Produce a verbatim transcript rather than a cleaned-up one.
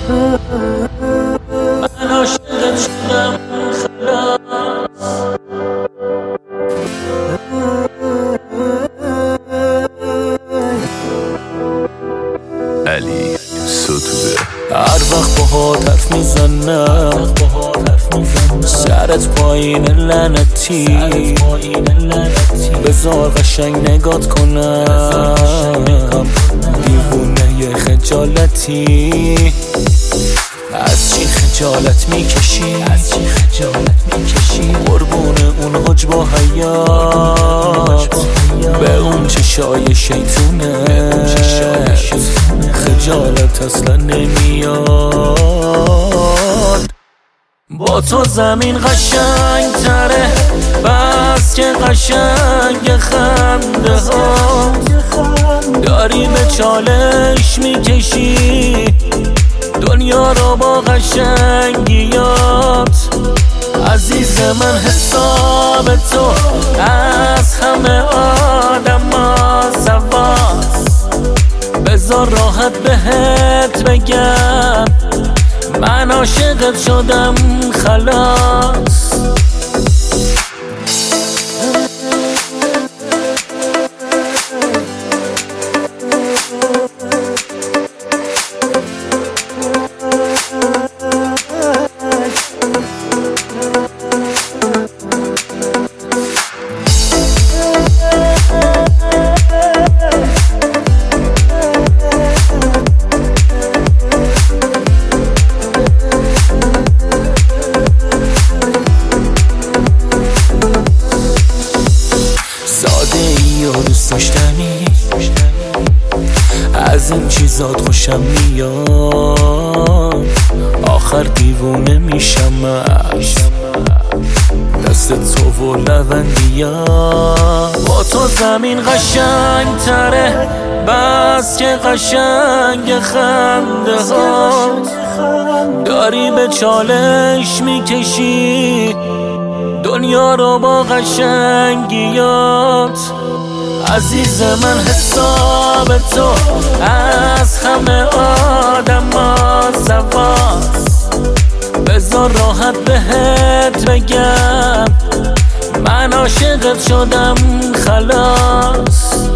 من عاشقت شدم خلاص. علی ستوده. هر وقت باهات حرف میزنم سرت پایین لعنتی، بذار قشنگ نگات کنم دیوونه خجالتی. از چی خجالت میکشی؟ از چی خجالت میکشی؟ قربون اون حج با حیات، به اون چشای شیطونه خجالت اصلا نمیاد. با تو زمین قشنگ تره، بس که قشنگ خنده ها داری به چالش میکشی دنیا رو با قشنگیات. عزیز من حساب تو از همه آدم ها زواست، بذار راحت بهت بگم من عاشقت شدم خلاص. دوست داشتنی از این چیزات خوشم میاد، آخر دیوونه میشم دست تو و لوندیات. با تو زمین قشنگ تره، بس که قشنگ خنده ها داری به چالش میکشی دنیا رو با قشنگیات. عزیز من حساب تو از همه آدم ها زواست، بذار راحت بهت بگم من عاشقت شدم خلاص.